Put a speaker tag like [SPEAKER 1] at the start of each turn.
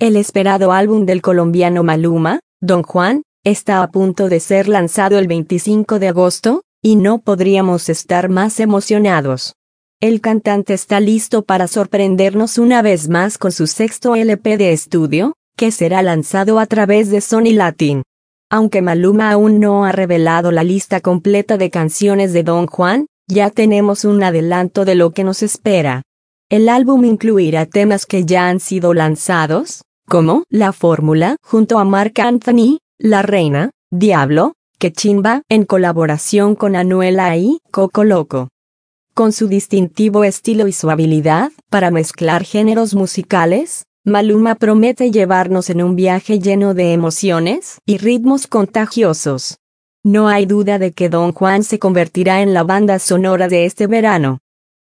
[SPEAKER 1] El esperado álbum del colombiano Maluma, Don Juan, está a punto de ser lanzado el 25 de agosto, y no podríamos estar más emocionados. El cantante está listo para sorprendernos una vez más con su sexto LP de estudio, que será lanzado a través de Sony Latin. Aunque Maluma aún no ha revelado la lista completa de canciones de Don Juan, ya tenemos un adelanto de lo que nos espera. El álbum incluirá temas que ya han sido lanzados, como La Fórmula junto a Marc Anthony, La Reina, Diablo, Que Chimba en colaboración con Anuela y Coco Loco. Con su distintivo estilo y su habilidad para mezclar géneros musicales, Maluma promete llevarnos en un viaje lleno de emociones y ritmos contagiosos. No hay duda de que Don Juan se convertirá en la banda sonora de este verano.